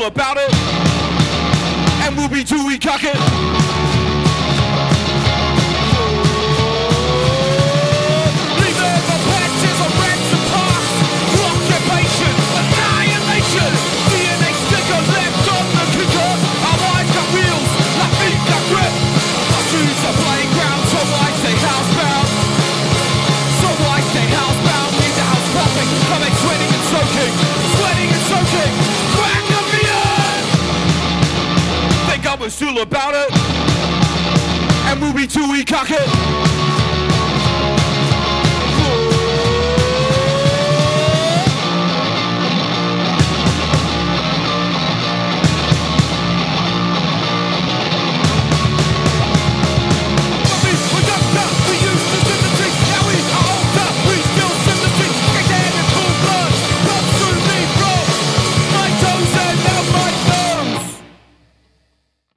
still about it, and we'll be till we cock it. Leaving the patches of rents and parks, occupation, annihilation. DNA sticker left on the kicker. Our eyes got wheels, our feet got grip. Our shoes are playground, so I stay housebound. So I stay housebound, leave the house popping, coming sweating and soaking, sweating and soaking. Crack of the earth. Think I was still about it, and we'll be till we cock it.